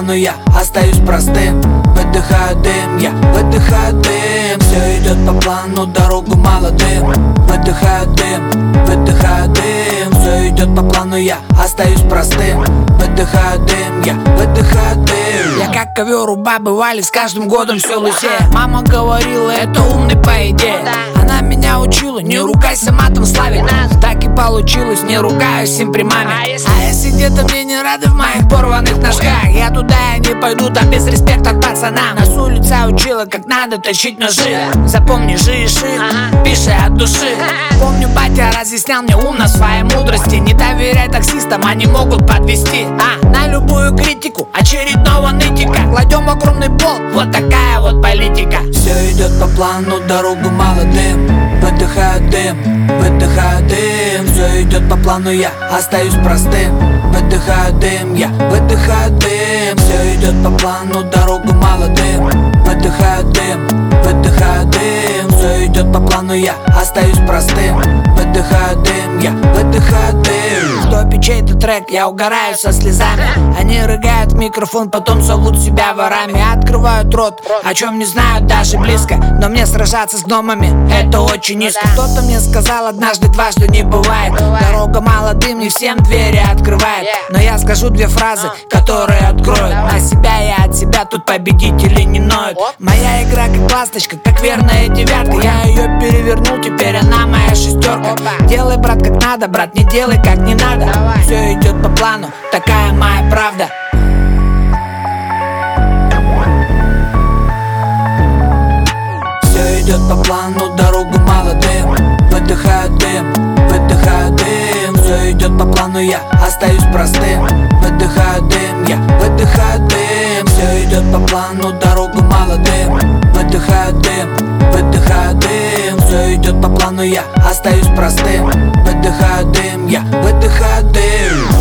плану, я остаюсь простым. Выдыхаю дым, я выдыхаю дым. Все идет по плану, дорогу молодым. Выдыхаю дым, выдыхаю дым. Все идет по плану, я остаюсь простым. Выдыхаю дым, я выдыхаю дым. Я как ковер у бабы Вали, с каждым годом все лысее. Мама говорила, это умный по идее. Она меня учила, не ругайся матом, Славик. Так и получилось, не ругаюсь им при маме. А если где-то мне не рады в моих порванных ножках, я туда и не пойду, там без респекта к пацанам. Нас улица учила, как надо точить ножи. Запомни, жиши, пиши от души. Помню, батя разъяснял мне ум на своей мудрости. Не доверяй таксистам, они могут подвести. На любую критику очередного нытика кладем огромный пол, вот такая вот политика. Все идет по плану, дорогу молодым. Выдыхаю дым, выдыхаю дым. Все идет по плану, я остаюсь простым. Выдыхаю дым, я выдыхаю дым. Все идет по плану, дорогу молодым. Выдыхаю дым, выдыхаю дым. Все идет по плану, я остаюсь простым. Выдыхаю дым, я выдыхаю дым. В топе чей-то трек, я угораю со слезами. Они рыгают в микрофон, потом зовут себя ворами. Открывают рот, о чем не знают даже близко. Но мне сражаться с гномами, это очень низко. Кто-то мне сказал однажды, дважды не бывает. Дорога молодым, не всем двери открывает. Но я скажу две фразы, которые откроют. На себя и от себя тут победители не ноют. Моя игра как ласточка, как верная девятка. Я ее перевернул, теперь она моя шестерка. Делай, брат, как надо, брат, не делай, как не надо. Все идет по плану, такая моя правда. Все идет по плану, дорогу молодым. Выдыхаю дым, выдыхаю дым. Все идет по плану, я остаюсь простым. Выдыхаю дым, я выдыхаю дым. Все идет по плану, дорогу молодым. Выдыхаю дым, выдыхаю дым. Все идет по плану, я остаюсь простым. Выдыхаю дым, я выдыхаю дым.